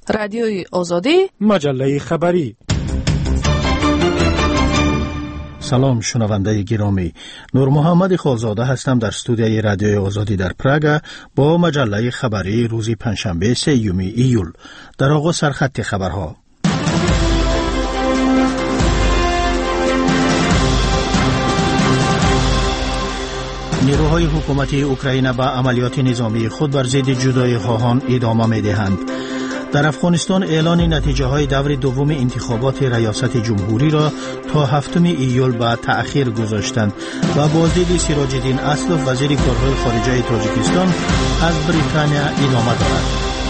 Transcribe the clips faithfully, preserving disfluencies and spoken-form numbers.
رادیوی آزادی، مجله خبری. سلام شنونده گرامی، نور محمد خالزاده هستم در استودیوی رادیوی آزادی در پراگ با مجله خبری روز پنجشنبه سوم ایول. در آغاز سرخط خبرها. نیروهای حکومتی اوکراین با عملیات نظامی خود بر ضد جدایی خواهان ادامه می‌دهند. در افغانستان اعلان نتیجه های دور دوم انتخابات ریاست جمهوری را تا هفتم ایول به تأخیر گذاشتند و بازدید سراج الدین اسلف وزیر کارهای خارجه تاجیکستان از بریتانیا ادامه دارد.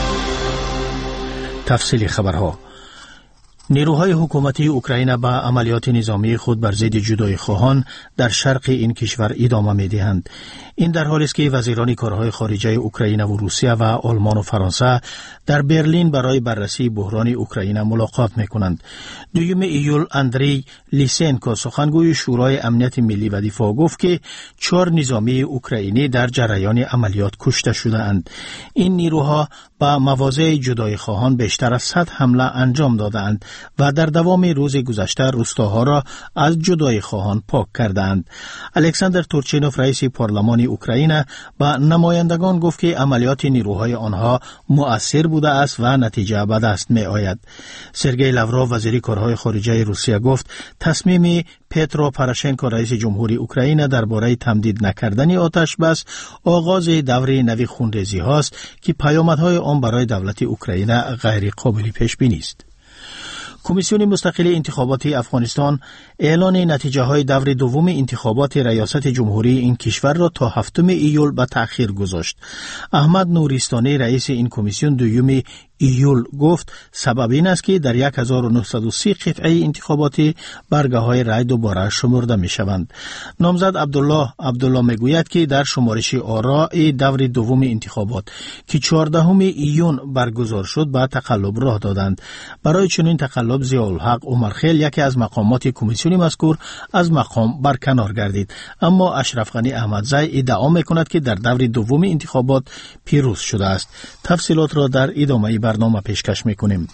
تفصیل خبرها. نیروهای حکومتی اوکراین با عملیات نظامی خود بر ضد جدایی خواهان در شرق این کشور ادامه می‌دهند. این در حالی است که وزیران کارهای خارجه اوکراین و روسیه و آلمان و فرانسه در برلین برای بررسی بحران اوکراین ملاقات می‌کنند. دوم ایول اندری لیسنکو سخنگوی شورای امنیت ملی و دفاع گفت که چهار نظامی اوکراینی در جریان عملیات کشته شده‌اند. این نیروها با مواضع جدایی خواهان بیشتر از صد حمله انجام دادند و در دوام روز گذشته روستاها را از جدایی خواهان پاک کردند. الکساندر تورچینوف رئیس پارلمان اوکراین با نمایندگان گفت که عملیات نیروهای آنها مؤثر بوده است و نتیجه به دست می آید. سرگئی لاوروف وزیر کارهای خارجه روسیه گفت تصمیم پترو پروشنکو رئیس جمهوری اوکراین درباره تمدید نکردن آتش بس آغاز دور نوی خونریزی هاست که پیامدهای آن برای دولت اوکراین غیر قابل پیش بینی است. کمیسیون مستقل انتخابات افغانستان اعلان نتیجه های دور دوم انتخابات ریاست جمهوری این کشور را تا هفتم ایول به تأخیر گذاشت. احمد نوریستانی رئیس این کمیسیون دوم ایول گفت سبب این است که در هزار و نهصد و سی قطعه انتخاباتی برگه های رای دوباره شمرده می شوند. نامزد عبدالله عبدالله می گوید که در شمارش آراء دور دوم انتخابات که چهاردهم ایون برگزار شد به تقلب راه دادند. برای چنین تقلب ضیاءالحق عمرخیل یکی از مقامات کمیسیون مذکور از مقام برکنار گردید، اما اشرف غنی احمدزی ادعا می کند که در دور دوم انتخابات پیروز شده است. تفصیلات را در ادامه برنامه پیشکش میکنیم.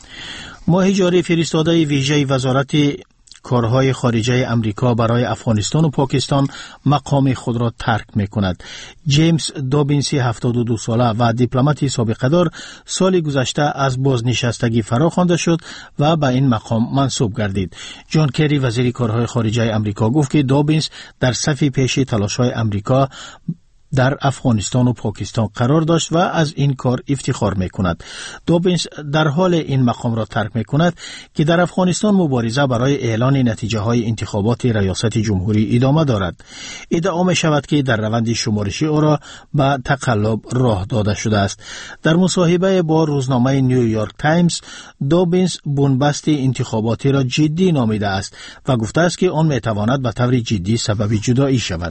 ماه جاری فرستاده ویژه وزارت کارهای خارجه امریکا برای افغانستان و پاکستان مقام خود را ترک میکند. جیمز دوبینسی هفتاد و دو ساله و دیپلماتی سابقه دار سال گذشته از بازنشستگی فرا خوانده شد و به این مقام منصوب گردید. جان کری وزیر کارهای خارجه امریکا گفت که دوبینس در صف پیش تلاش‌های امریکا در افغانستان و پاکستان قرار داشت و از این کار افتخار میکند. دوبینس در حال این مقام را ترک میکند که در افغانستان مبارزه برای اعلان نتیجه های انتخابات ریاست جمهوری ادامه دارد. ادعا می شود که در روند شمارشی او را به تقلب راه داده شده است. در مصاحبه با روزنامه نیویورک تایمز دوبینس بنبست انتخاباتی را جدی نامیده است و گفته است که آن میتواند به طور جدی سبب جدایی شود.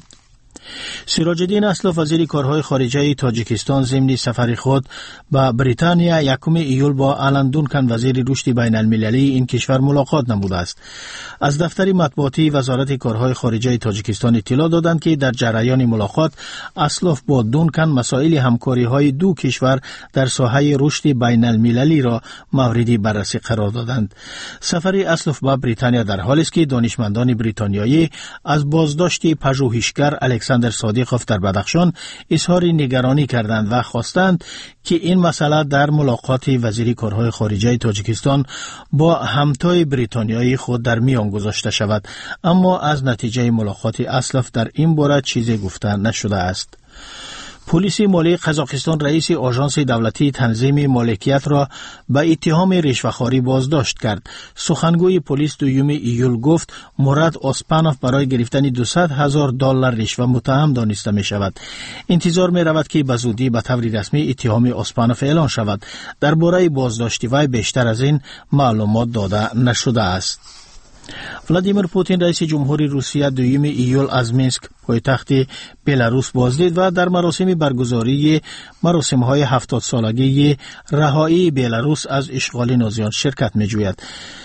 سراج الدین اسلف وزیر کارهای خارجه تاجیکستان ضمن سفر خود به بریتانیا یکم ایول با آلن دونکن وزیر رشد بین المللی این کشور ملاقات نموده است. از دفتر مطبوعاتی وزارت کارهای خارجه تاجیکستان اطلاع دادند که در جریان ملاقات اسلف با دونکن مسائل همکاری های دو کشور در ساحه رشد بین المللی را مورد بررسی قرار دادند. سفر اسلف به بریتانیا در حالی است که دانشمندان بریتانیایی از بازداشت پژوهشگر الکساندر صادقوف در بدخشان اظهار نگرانی کردند و خواستند که این مسئله در ملاقات وزیر کارهای خارجه تاجیکستان با همتای بریتانیایی خود در میان گذاشته شود، اما از نتیجه ملاقات اسلف در این باره چیزی گفته نشده است. پلیس مالی قزاقستان رئیس آژانس دولتی تنظیم مالکیت را به اتهام رشوه‌خواری بازداشت کرد. سخنگوی پلیس دوم ایول گفت مراد اسپانوف برای گرفتن دویست هزار دلار رشوه متهم دانسته می شود. انتظار می رود که به زودی به طور رسمی اتهام اسپانوف اعلان شود. درباره بازداشت وی بیشتر از این معلومات داده نشده است. ولادیمیر پوتین رئیس جمهوری روسیه دوم ایول از مینسک پایتخت بلاروس بازدید و در مراسم برگزاری مراسم‌های هفتاد سالگی رهایی بلاروس از اشغال نازیان شرکت می‌جوید.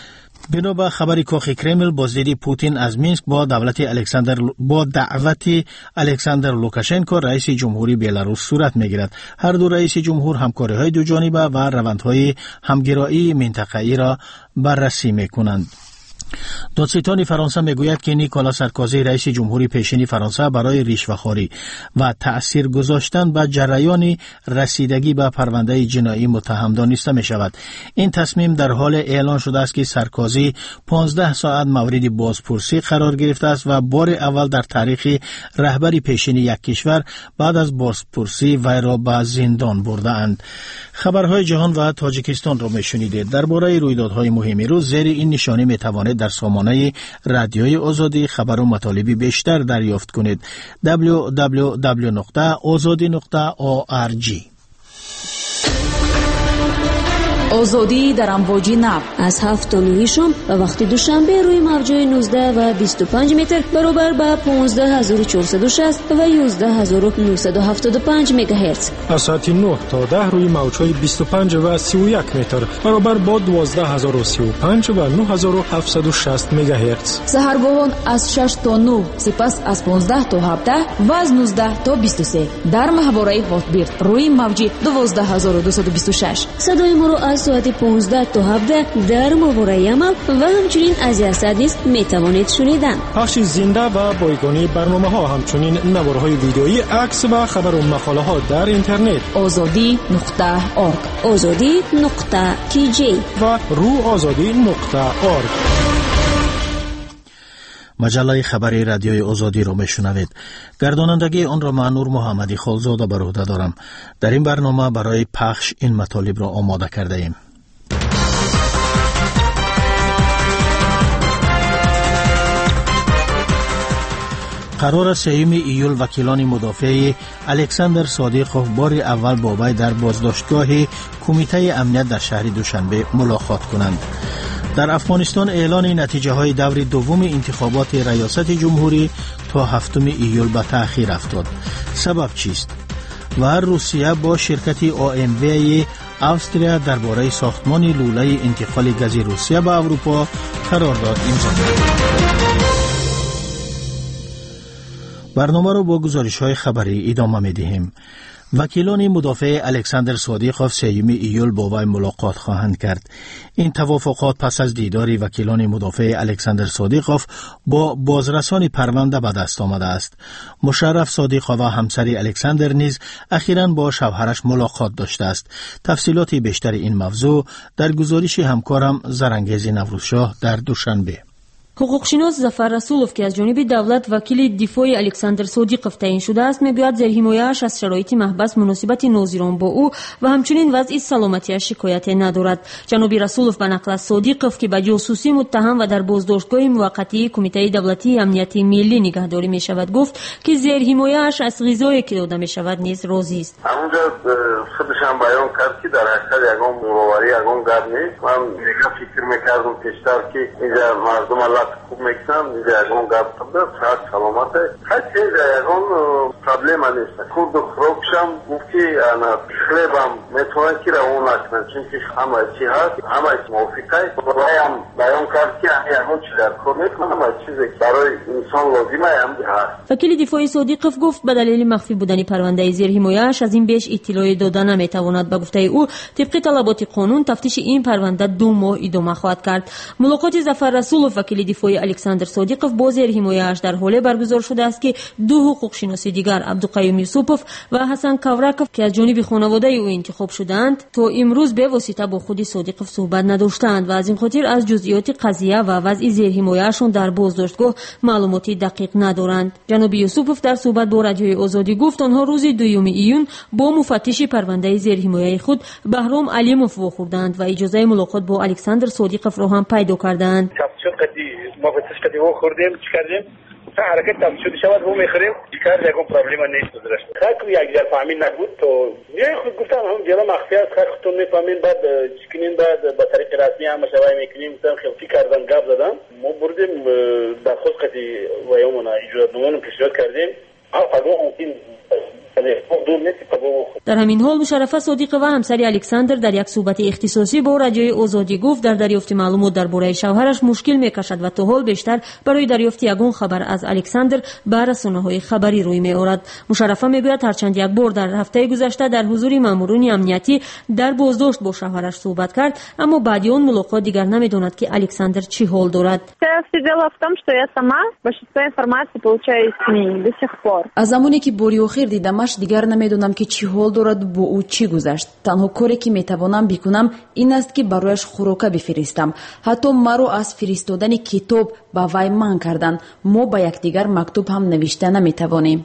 بنا به خبر کاخ کرمل، بازدید پوتین از مینسک با دولت الکساندر با دعوت الکساندر لوکاشنکو رئیس جمهوری بلاروس صورت میگیرد. هر دو رئیس جمهور همکاری‌های دو جانبه و روندهای همگرایی منطقه‌ای را بررسی میکنند. دادستان فرانسه میگوید که نیکولا سارکوزی رئیس جمهوری پیشین فرانسه برای رشوه‌خواری و تأثیر گذاشتن به جریان رسیدگی به پرونده جنایی متهم دانسته می شود. این تصمیم در حال اعلان شده است که سارکوزی پانزده ساعت مورد بازپرسی قرار گرفته است و بار اول در تاریخ رهبری پیشین یک کشور بعد از بازپرسی وی را به زندان برده اند. خبرهای جهان و تاجیکستان را میشنیدید. درباره رویدادهای مهم روز زیر این نشانی می توانید در سامانه رادیوی آزادی خبر و مطالبی بیشتر دریافت کنید. دبلیو دبلیو دبلیو نقطه آزادی نقطه او آر جی. آزادی در امواج نب از هفت تا نه شام و وقت دوشنبه روی موج‌های نوزده و بیست و پنج متر برابر با پانزده هزار و چهارصد و شصت و یازده هزار و نهصد و هفتاد و پنج مگاهرتز. از ساعت نه تا ده روی موج‌های بیست و پنج و سی و یک متر برابر با دوازده هزار و سی و پنج و نه هزار و هفتصد و شصت مگاهرتز. سحرگاهان از شش تا نه، سپس از پانزده تا هفده و از نوزده تا بیست و سه در ماهواره هاتبیرد روی موج دوازده هزار و دویست و بیست و شش. صدای ما را از ساعت پانزده تا هفده در ماهواره عمل و همچنین از یاسد نیست می توانید شنیدن. پخش زنده و بایگانی برنامه ها، همچنین نوارهای ویدئویی، عکس و خبر و مقاله ها در اینترنت آزادی نقطه اورگ، آزادی نقطه کی جی و رو آزادی نقطه اورگ. مجله خبری رادیوی آزادی را میشنوید. گردانندگی آن را من نور محمدی خالزاده بر عهده دارم. در این برنامه برای پخش این مطالب را آماده کرده ایم. قرار سوم ایول وکیلان مدافع الکساندر صادقوف بار اول با وی در بازداشتگاه کمیته امنیت در شهر دوشنبه ملاقات کنند. در افغانستان اعلان نتیجه های دور دوم انتخابات ریاست جمهوری تا هفتم ایول به تأخیر افتاد. سبب چیست؟ و روسیه با شرکت او ام وی استرالیا درباره ساختمان لوله انتقال گاز روسیه به اروپا قرارداد امضا کرد. برنامه را با گزارش‌های خبری ادامه می‌دهیم. وکیلان مدافع الکساندر صادقوف سوم ایول با وی ملاقات خواهند کرد. این توافقات پس از دیدار وکیلان مدافع الکساندر صادقوف با بازرسان پرونده به دست آمده است. مشرف صادقوف و همسر الکساندر نیز اخیراً با شوهرش ملاقات داشته است. تفصیلات بیشتر این موضوع در گزارش همکارم زرنگیز نوروزشاه در دوشنبه. حقوقشناس ظفر رسولوف که از جانب دولت وکیل دفاع الکساندر صادقوف تعیین شده است میگوید زیر حمایه‌اش از شرایط محبس، مناسبت ناظران با او و همچنین وضع سلامتی‌اش شکایت ندارد. جناب رسولوف به نقل از صادقوف که به جاسوسی متهم و در بازداشتگاه موقتی کمیته دولتی امنیت ملی نگهداری می شود گفت که زیر حمایه‌اش از غذایی که داده می شود نیز راضی است. همونجا خودش هم بیان کرد که در حقیقت یگان مرواری یگان گپ نیست. من دیگه فکر می‌کردم پیشتر که اینجا مردم خوب میکنم، اینجا یکون گفت بودم صحت سلامت هست، اینجا یکون پرابلم نیست. کورد و خروکشم گفت که انا خلیبم میتونن که رو نکنن چونکه همه چی هست، همه موافقه بایم بیان کرد که یکون چی در کار میکنم، همه چیزی برای انسان لازمه هم هست. وکیل دفاعی صادقوف گفت به دلیل مخفی بودن پرونده زیر حمایه‌اش از این بیش اطلاع دادن نمیتواند. به گفته او طبق طلبات قانون تفتیش این پرونده دو ماه ادامه خواهد کرد. ملاقات ظفر رسولوف وکیل دفاعی الکساندر صادقوف با زیر حمایه‌اش در حال برگزار شده است که دو حقوق شناس دیگر عبدالقیوم یوسفوف و حسن کاوراکوف که از جانب خانواده او انتخاب شدند تا امروز به واسطه با خود صادقوف صحبت نداشتند و از این خاطر از جزئیات قضیه و وضع زیر حمایه‌شان در بازداشتگاه معلوماتی دقیق ندارند. جناب یوسفوف در صحبت با رادیوی آزادی گفت آنها روز دوم ایون با مفتش پرونده زیر حمایه خود بهرام علیموف واخوردند و اجازه ملاقات با الکساندر صادقوف را هم پیدا کردند. ما به تش کدی و خوردیم چی کردیم تا حرکت تام شد شود و میخریم کار یکم پرابلم نیست درست خاک یک جا فهمید نبود تو یه خود گفتم هم جلو مخفی است خاک تو میفهمین بعد چکنین بعد با طریق رسمی هم شوای میکنیم مثلا خفتی کردن گاب دادم ما بردیم در خود قضیه و یومنا اجازه نمون پیشنهاد کردیم در همین حال مشرفه صادق و همسر الکساندر در یک صحبت اختصاصی با رادیوی آزادی گفت در دریافت معلومات درباره شوهرش مشکل میکشد و تا حال بیشتر برای دریافت یگان خبر از الکساندر به رسانه‌های خبری روی می‌آورد. مشرفه میگوید هرچند یک بار در هفته گذشته در حضور ماموران امنیتی در بازداشت با شوهرش صحبت کرد، اما بعد آن ملاقات دیگر نمی‌داند که الکساندر چی حال دارد. از زمانی که باری آخر دیدمش دیگر نمیدونم که چی حال دارد، با او چی گذشت. تنها کاری که میتوانم بکنم این است که برایش خوراک بفرستم. حتی مرا از فرستادن کتاب با وی منع کردند. ما با یکدیگر مکتوب هم نوشته نمیتوانیم.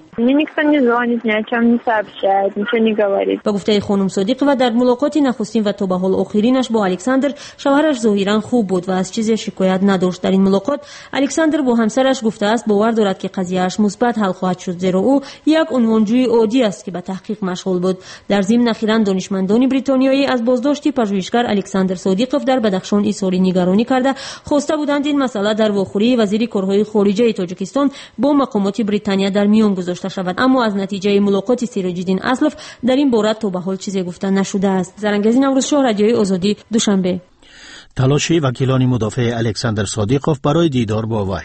با گفته خانم صادق و در ملاقات نخستین و تا به حال آخرینش با الکساندر، شوهرش ظاهرا خوب بود و از چیزی شکایت نداشت. در این ملاقات الکساندر با همسرش گفته است باور دارد که قضیه‌اش مثبت حل خواهد شد، زیرا او یک عنوانجوی عادی است که به تحقیق مشغول بود. در ضمن اخیراً دانشمندان بریتانیایی از بازداشت پژوهشگر الکساندر صادیقوف در بدخشان اظهار نگرانی کرده خواسته بودند این مسئله در واخوری وزیر کارهای خارجه تاجیکستان با مقامات بریتانیا در میان گذاشته شود، اما از نتیجه ملاقات سیراج‌الدین اسلف در این باره تا به حال چیزی گفته نشده است. زرنگزی نوروزشاه، رادیوی آزادی، دوشنبه. تلاش وکیلان مدافع الکساندر صادیقوف برای دیدار با وی.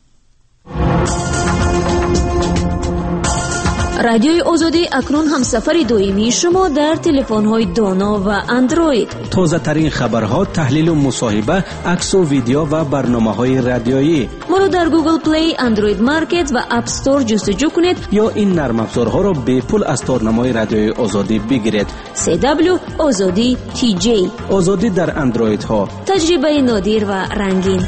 رادیوی آزادی اکنون هم سفر دویمی شما در تلفن‌های دانا و اندروید. تازه ترین خبرها، تحلیل و مصاحبه، عکس و ویدیو و برنامه‌های رادیویی. ما رو در گوگل پلی، اندروید مارکت و اپ استور جستجو کنید یا این نرم افزارها را به پول از تارنمای رادیوی آزادی بگیرید. سی دبلیو آزادی تی جی. آزادی در اندروید ها. تجربه نادر و رنگین.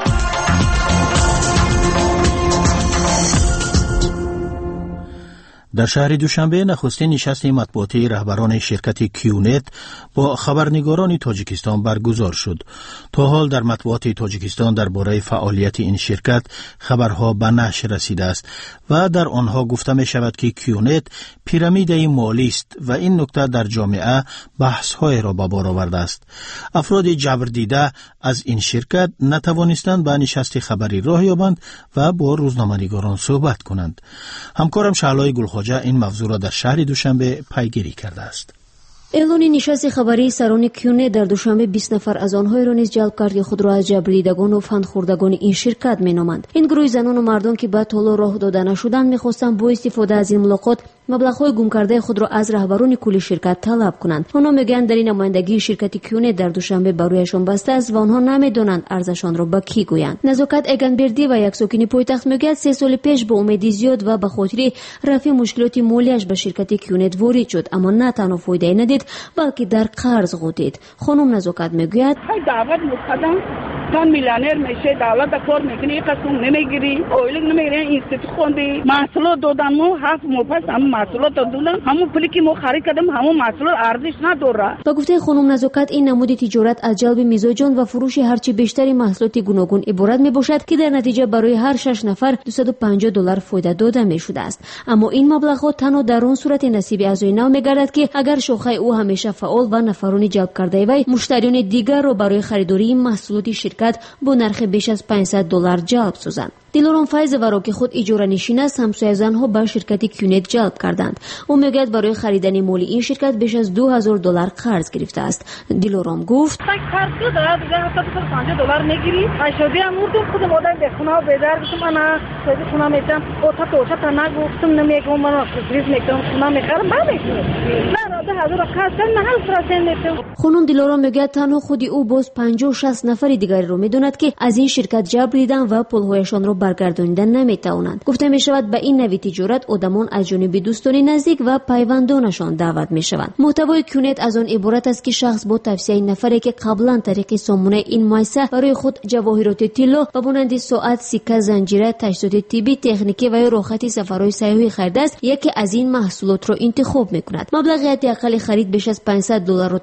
در شهر دوشنبه نخستین نشست مطبوعاتی رهبران شرکت کیونت با خبرنگاران تاجیکستان برگزار شد. تا حال در مطبوعات تاجیکستان درباره فعالیت این شرکت خبرها به نشر رسیده است و در آنها گفته می شود که کیونت پیرامید مالی است و این نکته در جامعه بحث‌های را به بار آورده است. افراد جبر دیده از این شرکت نتوانستند به نشست خبری راه یابند و با روزنامه‌نگاران صحبت کنند. همکارم شعلای گلخواجه این موضوع را در شهر دوشنبه پیگیری کرده است. اعلان نشست خبری سران کیونه در دوشنبه بیست نفر از آنها را نیز جلب کرد که خود را از جبریدگان و فندخوردگان این شرکت مینامند. این گروه زنان و مردان که به طلا راه داده نشدند می‌خواستند با استفاده از این ملاقات مبلغ‌های گم کرده خود را از رهبران کل شرکت طلب کنند. آنها میگن در این نمایندگی شرکت کیونه در دوشنبه بر رویشان بسته است و آنها نمی‌دانند ارزشان را به کی گویند. نزاکت اگنبردی و یک ساکن پایتخت میگه سه سال پیش با امید زیاد و به خاطر رفع مشکلات مالیش به شرکت کیونه وارد شد، اما نه تنها فایده ندید بلکه در قرض غوطید. خانم نزاکت میگوید های دعوت مقدم تان میلیونر میشه، دولت کار میکنه، یک قسم نمیگیری، اویلگ نمیگیری، اینستیتوت خوندی، محصولات دادن مو هفت مو پس هم محصولات دادن، همون پولی که ما خرید کردیم همون محصولات ارزش نداره. با گفته خانم نزاکت این نمود تجارت از جلب میزاجان و فروش هرچی بیشتری محصولات گوناگون عبارت میباشد که در نتیجه برای هر شش نفر دویست و پنجاه دلار فایده داده میشده است. اما این مبلغ تنها در آن صورت نصیب اعضای نو میگردد که اگر شاخه او همیشه فعال و نفرانی جلب کرده وی مشتریان دیگر را برای خریداری محصولات شرکت با نرخ بیش از پانصد دلار جلب سازند. دلارام فیض ورا که خود اجاره نشین است همسایه زنها به شرکت کیونت جلب کردند. او میگوید برای خریدن مال این شرکت بیش از دو هزار دلار قرض گرفته است. دلارام گفت قرض داره دیگه هفتاد و پنجاه دلار میگیری. اشادی اموردم خود مادر به خونه بیدار گفتم انا خود خونه میتم اوتا توشا تا نگفتم نمیگم من ریز میکنم خونه میخرم من میکنم نه ده هزار قرض نه هر فراسن میتم. خانم دلارام میگوید تنها خودی او باز پنجاه و شصت نفر دیگر رو میدوند که از این شرکت جبر دیدن و پولهایشان را برگردانیدن نمیتوانند. گفته می شود به این نوع تجارت آدمان از جانب دوستان نزدیک و پیوندانشان دعوت می شوند. محتوای کیونت از آن عبارت است که شخص با توصیه نفری که قبلا طریق سامانه این مؤسسه برای خود جواهرات طلا و مانند ساعت، سکه، زنجیره، تجهیزات طبی، تکنیکی و یا راحتی سفرهای سیاحی خریده است، یکی از این محصولات را انتخاب می کند. مبلغ حداقل خرید بیش از پانصد دلار را تشکیل داده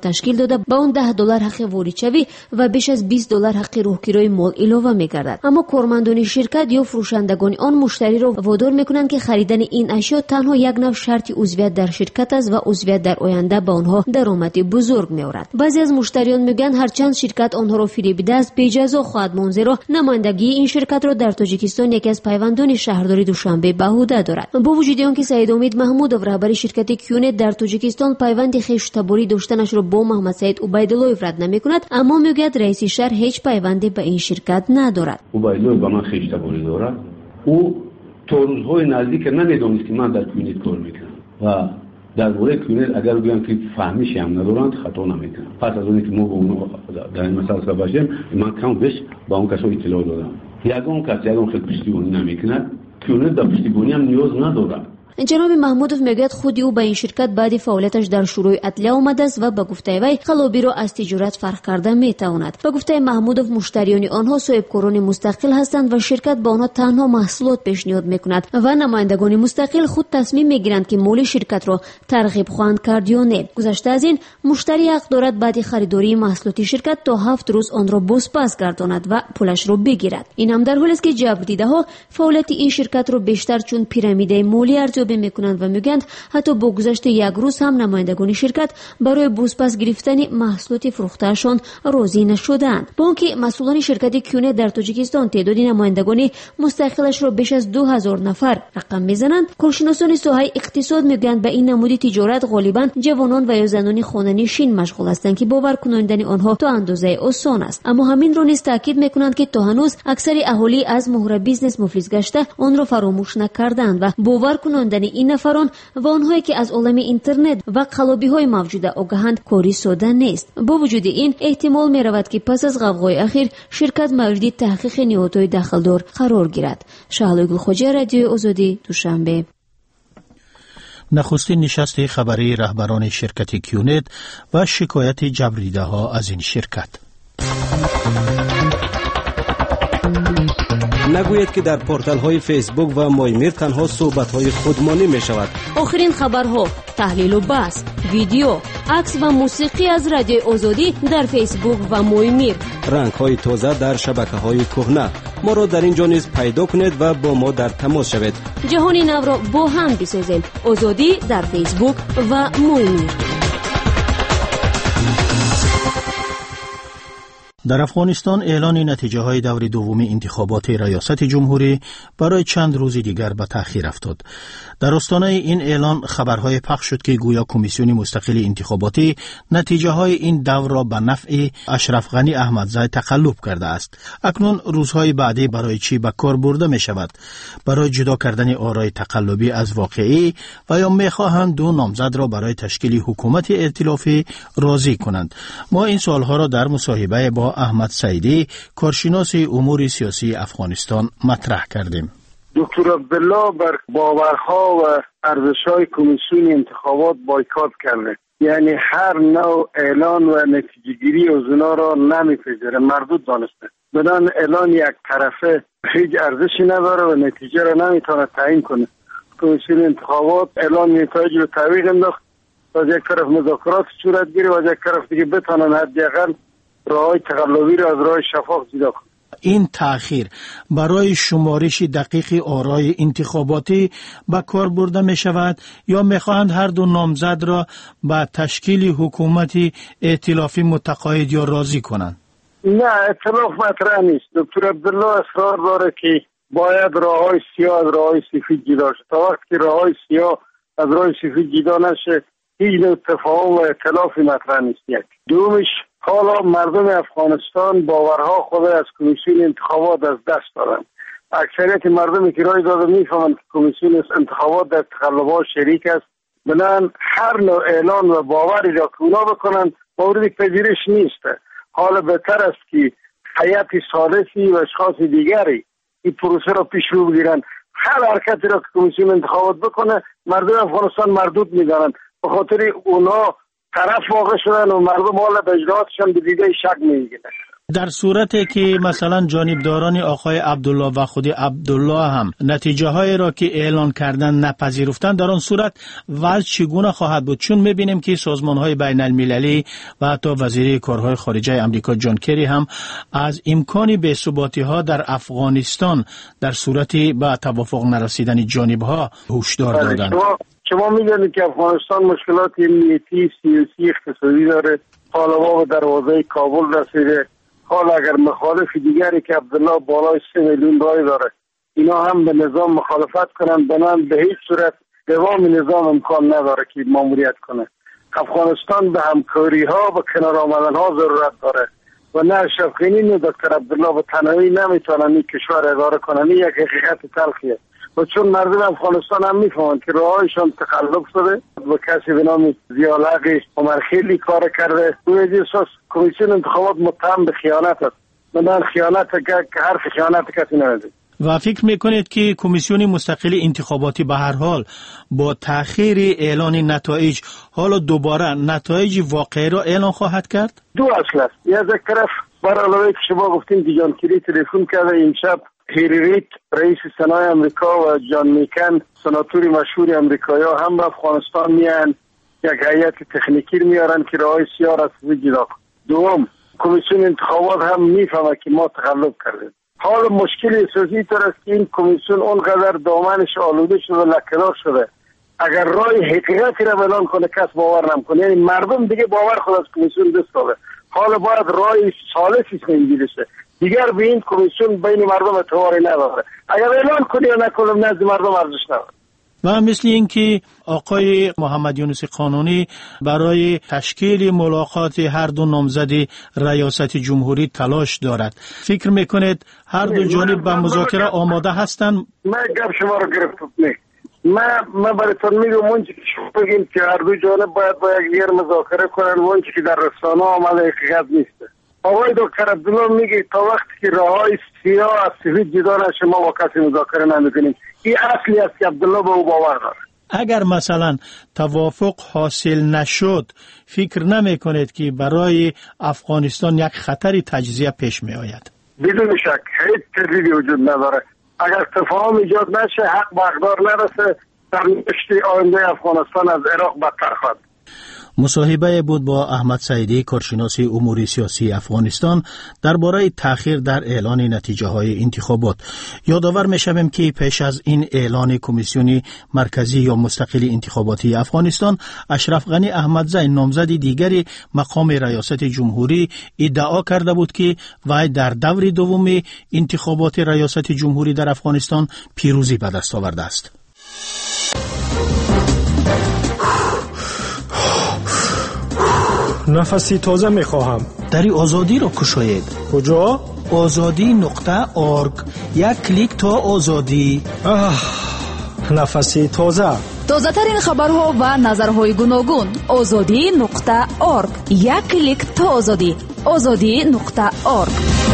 داده به اون ده دلار حق ورودی و بیش از بیست دلار حق راهگیری مال اضافه می‌گردد. اما کارمندان شرکت یا فروشندگان آن مشتری را وادار می‌کنند که خریدن این اشیا تنها یک نوع شرط عضویت در شرکت است و عضویت در آینده به آنها درآمدی بزرگ می‌آورد. بعضی از مشتریان میگن هرچند شرکت آنها را فریبیده است بی‌جزا خواهد ماند، زیرا نمایندگی این شرکت را در تاجیکستان یکی از پیوندان شهرداری دوشنبه به عهده دارد. با وجود آنکه سید امید محمودов رهبر شرکت کیونت در تاجیکستان پیوند خویش تباری داشتنش را با محمد سعید عبیدالله رد نمی‌کند، اما میگوید رئیس شهر هیچ پیوندی به این شرکت ندارد. عبیدالله با من خویش تباری دارد. او تا روزهای نزدیک نمیدونست که من در کیونت کار میکنم و در دوره کیونت اگر بگم که فهمیش هم ندارند خطا نمیکنم. پس از اونی که ما با اونها در این مسئله باشیم من کم بیش با اون کسا اطلاع دادم. یگان کس یگان خیلی پشتیبانی نمیکند، کیونت در پشتیبانی هم نیاز ندارد. جناب محمودов میگوید خودی او به این شرکت بعد فعالیتش در شروع عدلیه آمده است و به گفته وی خلابی را از تجارت فرق کرده میتواند. به گفته محمودov مشتریان آنها صاحبکاران مستقل هستند و شرکت با آنها تنها محصولات پیشنهاد میکند و نمایندگان مستقل خود تصمیم میگیرند که مال شرکت را ترغیب خواهند کرد یا نه. گذشته از این مشتری حق دارد بعد خریداری محصولات شرکت تا هفت روز آن را بازپس گرداند و پولش را بگیرد. این هم در حالی است که جبردیده ها فعالیت این شرکت را بیشتر چون پیرامید مالی ارزیابی میکنند و میگویند حتی با گذشت یک روز هم نمایندگان شرکت برای بازپس گرفتن محصولات فروخته‌شان راضی نشدند. با آنکه مسئولان شرکت کیونت در تاجیکستان تعداد نمایندگان مستقلش را بیش از دو هزار نفر رقم میزنند، کارشناسان ساحه اقتصاد میگویند به این نمود تجارت غالبا جوانان و یا زنان خانه‌نشین مشغول هستند که باور کنندن آنها تا اندازه آسان است. اما همین را نیز تاکید میکنند که تا هنوز اکثر اهالی از مهر بیزنس مفلس گشته آن را فراموش نکردند و باور کنندن این نفران و آنهایی که از عالم اینترنت و قلابی‌های موجوده آگاهند کاری ساده نیست. با وجود این احتمال می‌رود که پس از غوغای اخیر شرکت مورد تحقیق نهادهای دخلدار قرار گیرد. شهلا گلخوجی، رادیو آزادی، دوشنبه. نخستین نشست خبری رهبران شرکت کیونت و شکایت جبریده ها از این شرکت. نگوید که در پورتال های فیسبوک و مایمیر تنها صحبت های خودمانی می شود. آخرین خبرها، تحلیل و بحث، ویدیو، عکس و موسیقی از رادیو آزادی در فیسبوک و مایمیر. رنگ های تازه در شبکه های کهنه. ما را در اینجا نیز پیدا کنید و با ما در تماس شوید. جهانی نو را با هم بسازیم. آزادی در فیسبوک و مایمیر. در افغانستان اعلان نتیجه های دور دوم انتخابات ریاست جمهوری برای چند روز دیگر به تأخیر افتاد. در آستانه این اعلان خبرهای پخش شد که گویا کمیسیون مستقل انتخاباتی نتیجه های این دور را به نفع اشرف غنی احمدزی تقلب کرده است. اکنون روزهای بعدی برای چی به کار برده می شود؟ برای جدا کردن آرای تقلبی از واقعی و یا می خواهند دو نامزد را برای تشکیل حکومت ائتلافی راضی کنند؟ ما این سوالها را در مصاحبه با احمد سعیدی، کارشناس امور سیاسی افغانستان مطرح کردیم. دکتر عبدالله بر باورها و ارزش‌های کمیسیون انتخابات بایکاٹ کرده، یعنی هر نوع اعلان و نتیجه‌گیری از اونا را نمیپذیره، مردود دانسته. بدان اعلان یک طرفه هیچ ارزشی نداره و نتیجه را نمیتونه تعیین کنه. کمیسیون انتخابات اعلان نتایج رو تعویق انداخت و از یک طرف مذاکرات صورت گیره و از یک طرف دیگه بتونن حداقل راه‌های تقلبی را از راه شفاف جدا کنند. این تأخیر برای شمارش دقیق آرای انتخاباتی به کار برده می شود یا می خواهند هر دو نامزد را به تشکیل حکومت ائتلافی متقاعد یا راضی کنند؟ نه، ائتلاف مطرح نیست. دکتر عبدالله اصرار داره که باید راه‌های سیاه از راه‌های سفید جدا شد. تا وقتی که راه‌های سیاه از راه سفید جدا نشه هیچ نوع تفاهم و ائتلافی مطرح نیست. یک دومش، حالا مردم افغانستان باورها خود از کمیسیون انتخابات از دست دادن. اکثریت مردمی که رای داده میفهمند که کمیسیون انتخابات در تقلبات شریک است. بنابراین هر نوع اعلان و باوری را که اونا بکنند مورد پذیرش نیست. حالا بهتر است که هیئت ثالثی و اشخاص دیگری این پروسه را پیش رو بگیرند. هر حرکتی را که کمیسیون انتخابات بکنه مردم افغانستان مردود میدانند، به خاطر اونا طرف واقع شدن و مردم حالا به اجراعاتشان به دیده شک میگیرن. در صورتی که مثلا جانبداران آقای عبدالله و خود عبدالله هم نتیجه های را که اعلان کردن نپذیرفتند، در آن صورت وضع چگونه خواهد بود؟ چون میبینیم که سازمان های بین المللی و حتی وزیر کارهای خارجه امریکا جان کری هم از امکان بی‌ثباتی ها در افغانستان در صورتی به توافق نرسیدن جانب ها هشدار دادند. شما میدونید که افغانستان مشکلات امنیتی، سیاسی، اقتصادی داره. طالبان به دروازه کابل رسیده. حال اگر مخالف دیگری که عبدالله بالای سه میلیون رای داره اینا هم به نظام مخالفت کنند، بنان به هیچ صورت دوام نظام امکان نداره که ماموریت کنه. افغانستان به همکاری ها و کنار آمدن ها ضرورت داره و نه اشرف غنی نه دکتر عبدالله به تنهایی نمیتونن این کشور اداره کنن. این یک حقیقت تلخیه و چون مردم افغانستان هم میفهمند که راهشان تخلف شده و کسی به نام ضیاءالحق عمرخیلی کار کرده. او احساس کمیسیون انتخابات متهم به خیانت است. من خیانت که حرف خیانت کسی نمیده. و فکر میکنید که کمیسیون مستقل انتخاباتی به هر حال با تأخیر اعلان نتایج حالا دوباره نتایج واقعی را اعلان خواهد کرد؟ دو اصل است. یک طرف بر علاوه که شما گفتین که جان کری تلفن کرده امشب، هیری رید رئیس سنای امریکا و جان میکن سناتوری مشهور امریکایی هم به افغانستان میان، یک هیئت تکنیکی میارن که راهی سیاه را جدا کنه. دوم، کمیسیون انتخابات هم میفهمه که ما تخلف کردیم. حال مشکل اساسی تر است که این کمیسیون اونقدر دامنش آلوده شده و لکه‌دار شده. اگر رای حقیقتی را اعلان کنه کس باور نمیکنه، یعنی مردم دیگه باور خود از کمیسیون دست داده. حالا باید رای ثالثی میگیره دیگر به این کمیسیون بین مردم اعتباری نداره. اگر اعلان کنی یا نکنم نزد مردم ارزش نداره. و مثل اینکه آقای محمد یونس قانونی برای تشکیل ملاقات هر دو نامزد ریاست جمهوری تلاش دارد، فکر میکنید هر دو جانب به مذاکره آماده هستند؟ من گپ شما رو گرفتم نه. من من براتون میگم اونچه که شما بگین که هر دو جانب باید با یکدیگر مذاکره کنن و اونچه که در رسانه آمده حقیقت نیست. آقای دکتر عبدالله میگه تا وقتی که راههای سیاه از سفید جدا نشه ما با کسی مذاکره نمیکنیم. این اصلی است که عبدالله به او باور داره. اگر مثلا توافق حاصل نشد، فکر نمی کنید که برای افغانستان یک خطری تجزیه پیش می آید؟ بدون شک هیچ تردیدی وجود نداره. اگر تفاهم ایجاد نشه، حق به اقدار نرسه، سرنوشت آینده افغانستان از عراق بدتر خواهد. مصاحبه بود با احمد سعیدی، کارشناس امور سیاسی افغانستان، درباره تأخیر در اعلان نتیجه های انتخابات. یادآور می‌شویم که پیش از این اعلان کمیسیون مرکزی یا مستقل انتخاباتی افغانستان، اشرف غنی احمدزی نامزد دیگری مقام ریاست جمهوری ادعا کرده بود که وی در دور دوم انتخابات ریاست جمهوری در افغانستان پیروزی به دست آورده است. نفسی تازه میخواهم. دری آزادی را کشاید. کجا؟ آزادی نقطه آرگ. یک کلیک تا آزادی. آه، نفسی تازه. تازه ترین خبرها و نظرهای گوناگون. آزادی نقطه آرگ. یک کلیک تا آزادی. آزادی نقطه آرگ.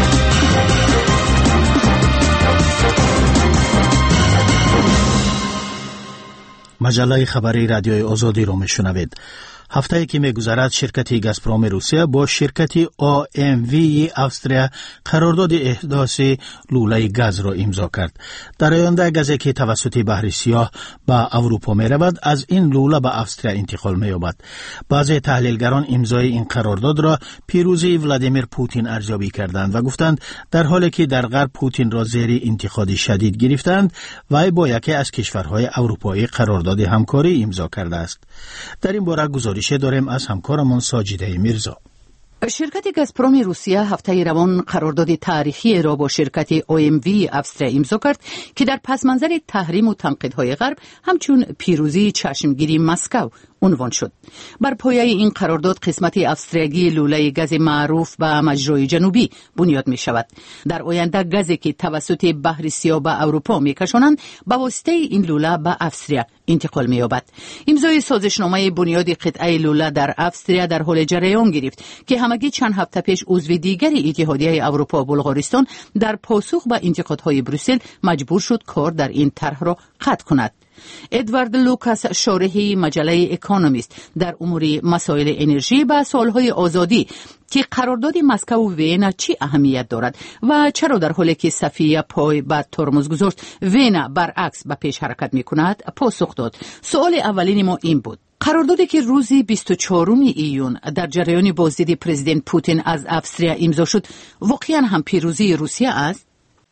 مجله خبری رادیوی آزادی را میشنوید. هفته‌ای که می‌گذرد شرکت گازپروم روسیه با شرکت او ام وی استرالیا قرارداد احداث لوله گاز را امضا کرد. در آینده گازی که توسط بحر سیاه به اروپا می‌رود از این لوله به استرالیا انتقال می‌یابد. بعضی تحلیلگران امضای این قرارداد را پیروزی ولادیمیر پوتین ارزیابی کردند و گفتند در حالی که در غرب پوتین را زیر انتقاد شدید گرفتند، وی با یکی از کشورهای اروپایی قرارداد همکاری امضا کرده است. در این باره گزارش داریم از همکارمون ساجده میرزا. شرکت گازپروم روسیه هفته روان قرارداد تاریخی را با شرکت او ام وی استرالیا امضا کرد که در پس منظر تحریم و تنقیدهای غرب همچون پیروزی چشمگیری مسکو عنوان شد. بر پایه این قرارداد قسمت استرالیایی لوله گاز معروف به مجرای جنوبی بنیاد می شود. در آینده گازی که توسط بحر سیاه به اروپا می کشانند به واسطه این لوله به استرالیا انتقال می یابد. امضای سازشنامه بنیاد قطعه لوله در استرالیا در حال جریان گرفت که همگی چند هفته پیش عضو دیگری اتحادیه اروپا بلغارستان در پاسخ به انتقادهای بروسل مجبور شد کار در این طرح را قطع کند. ادوارد لوکاس، شارح مجله اکونومیست در امور مسائل انرژی، با سوالهای آزادی که قرارداد مسکو و وینا چی اهمیت دارد و چرا در حالی که صفیه پای به ترمز گذاشت وینا برعکس به پیش حرکت می کند پاسخ داد. سوال اولین ما این بود: قراردادی که روز بیست و چهارم ایون در جریان بازدید پرزیدنت پوتین از افسریا امضا شد واقعا هم پیروزی روسیه است؟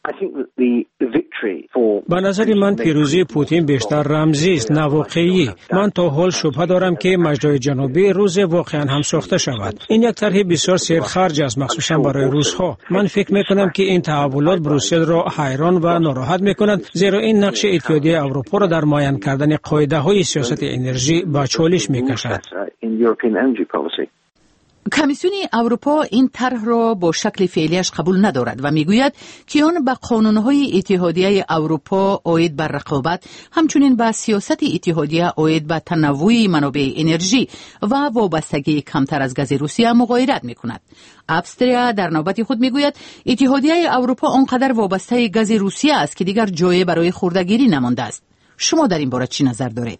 به نظر من پیروزی پوتین بیشتر رمزی است نه واقعی. من تا حال شبهه دارم که مجرای جنوبی روز واقعا هم ساخته شود. این یک طرح بسیار سرخرج است، مخصوصا برای روس‌ها. من فکر می‌کنم که این تحولات بروسل را حیران و ناراحت می‌کند، زیرا این نقش اتحادیه اروپا را در معین کردن قاعده‌های سیاست انرژی به چالش می‌کشد. کمیسیون اروپا این طرح را با شکل فعلیش قبول ندارد و میگوید که آن به قانون‌های اتحادیه اروپا عاید بر رقابت، همچنین به سیاست اتحادیه عاید به تنوع منابع انرژی و وابستگی کمتر از گاز روسیه مغایرت میکند. افسریا در نوبت خود میگوید اتحادیه اروپا آنقدر وابسته گاز روسیه است که دیگر جای برای خردگیری نمانده است. شما در این باره چی نظر دارید؟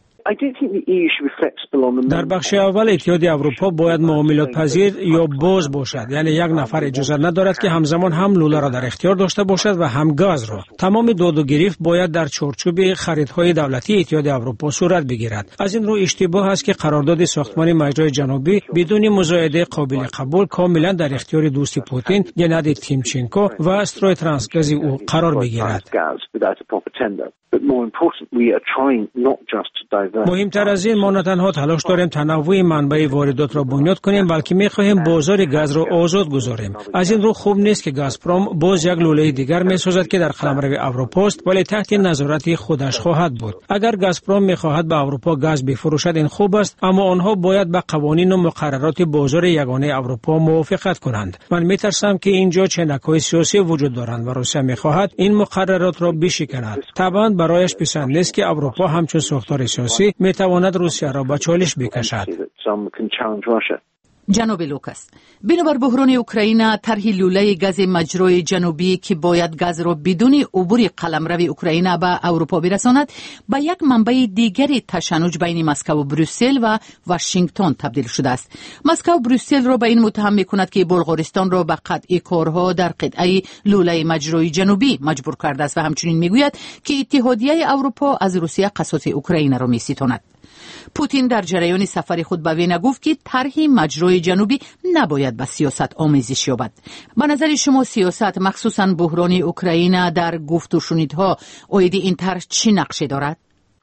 در بخش اول اتحادیه اروپا باید معاملات پذیر یا باز باشد، یعنی یک نفر اجازه ندارد که همزمان هم لوله را در اختیار داشته باشد و هم گاز را. تمام داد و گریفت باید در چارچوب خریدهای دولتی اتحادیه اروپا صورت بگیرد. از این رو اشتباه است که قرارداد ساختمان مجرای جنوبی بدون مزایده قابل قبول کاملا در اختیار دوست پوتین گنادی تیمچنکو و استروی ترانسگازی او قرار بگیرد. مهمتر از این، ما نه تنها تلاش داریم تنوع منبع واردات را بنیاد کنیم، بلکه می‌خواهیم بازار گاز را آزاد گذاریم. از این رو خوب نیست که گازپروم باز یک لوله دیگر می‌سازد که در قلمرو اروپا است ولی تحت نظارت خودش خواهد بود. اگر گازپروم می‌خواهد به اروپا گاز بفروشد این خوب است، اما آنها باید به قوانین و مقررات بازار یگانه اروپا موافقت کنند. من می‌ترسم که اینجا چنک‌های سیاسی وجود دارند و روسیه می‌خواهد این مقررات را بشکند. طبعاً برایش پسند نیست که اروپا همچون ساختار سیاسی می‌تواند روسیه را به چالش بکشد. جناب لوکاس، بنابر بحران اوکراین، طرح لوله گاز مجرای جنوبی که باید گاز را بدون عبور قلمرو اوکراین به اروپا برساند، به یک منبع دیگری تشنج بین مسکو و بروسل و واشنگتن تبدیل شده است. مسکو بروسل را به این متهم می‌کند که بلغارستان را به قطع کارها در قطعه لوله مجرای جنوبی مجبور کرده است و همچنین می‌گوید که اتحادیه اروپا از روسیه قسوت اوکراین را می‌ستاند. پوتین در جریان سفر خود به وینا گفت که طرح مجرای جنوبی نباید به سیاست آمیزش یابد. به نظر شما سیاست، مخصوصاً بحران اوکراین، در گفت و شنیدها عاید این طرح چی نقشی دارد؟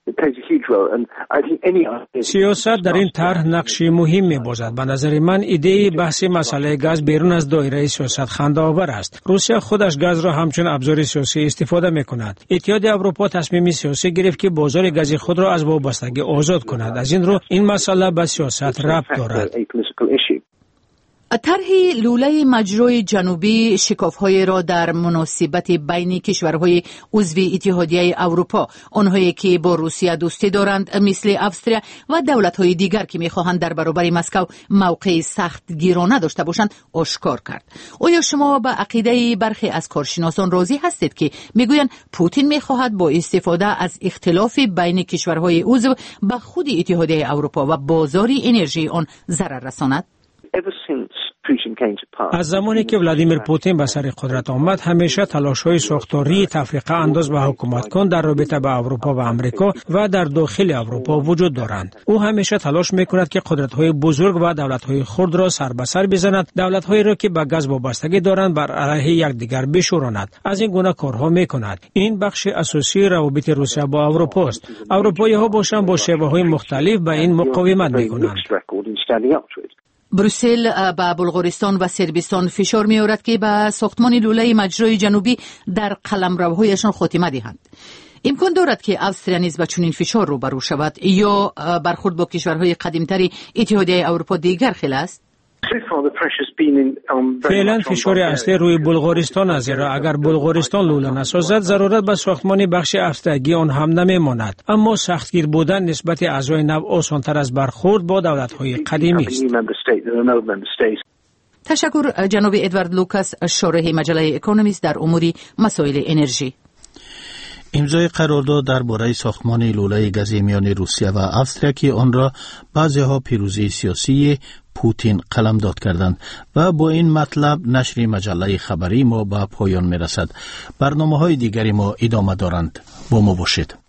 سیاست در این طرح نقشی مهم می‌بازد. به نظر من ایده بحث مسئله گاز بیرون از دایره سیاست خنده‌آور است. روسیه خودش گاز را همچون ابزار سیاسی استفاده می‌کند. اتحادیه اروپا تصمیم سیاسی گرفت که بازار گاز خود را از وابستگی آزاد کند. از این رو این مسئله به سیاست ربط دارد. طرح لوله مجرای جنوبی شکاف‌های را در مناسبت بین کشورهای عضو اتحادیه اروپا، آنهایی که با روسیه دوستی دارند مثل افسریا و دولت‌های دیگر که می‌خواهند در برابر مسکو موقع سخت گیرانه داشته باشند، آشکار کرد. آیا شما به عقیده برخی از کارشناسان راضی هستید که میگویند پوتین می‌خواهد با استفاده از اختلاف بین کشورهای عضو به خود اتحادیه اروپا و بازار انرژی آن ضرر رساند؟ از زمانی که ولادیمیر پوتین به سر قدرت آمد، همیشه تلاش‌های ساختاری تفریقه انداز و حکومت کن در رابطه با اروپا و امریکا و در داخل اروپا وجود دارند. او همیشه تلاش می‌کند که قدرت‌های بزرگ و دولت‌های خرد را سر به سر بزند، دولت‌هایی را که به گاز وابستگی دارند بر علیه یکدیگر بشوراند. از این گونه کارها می‌کند. این بخش اساسی روابط روسیه با اروپا است. اروپایی‌ها باشند با شیوه‌های مختلف به این مقاومت می‌کنند. بروسل به بلغارستان و صربستان فشار می‌آورد که به ساختمان لوله مجرای جنوبی در قلمروهایشان خاتمه دهند. امکان دارد که افسریا نیز به چنین فشار روبرو شود یا برخورد با کشورهای قدیم‌تر اتحادیه اروپا دیگر خیلی است؟ فعلا فشار اصلی روی بلغارستان است، زیرا اگر بلغارستان لوله نسازد ضرورت به ساختمان بخش افسردگی آن هم نمیماند. اما سختگیر بودن نسبت اعضای نو آسان‌تر از برخورد با دولت‌های قدیمی است. تشکر جناب ادوارد لوکاس، شارح مجله اکونومیست در امور مسائل انرژی. امضای قرارداد درباره ساختمان لوله گازی میان روسیه و افسریا که آن را بعضی‌ها پیروزی سیاسی پوتین قلمداد کردند و با این مطلب نشر مجله خبری ما به پایان میرسد. برنامه‌های دیگری ما ادامه دارند. با ما باشید.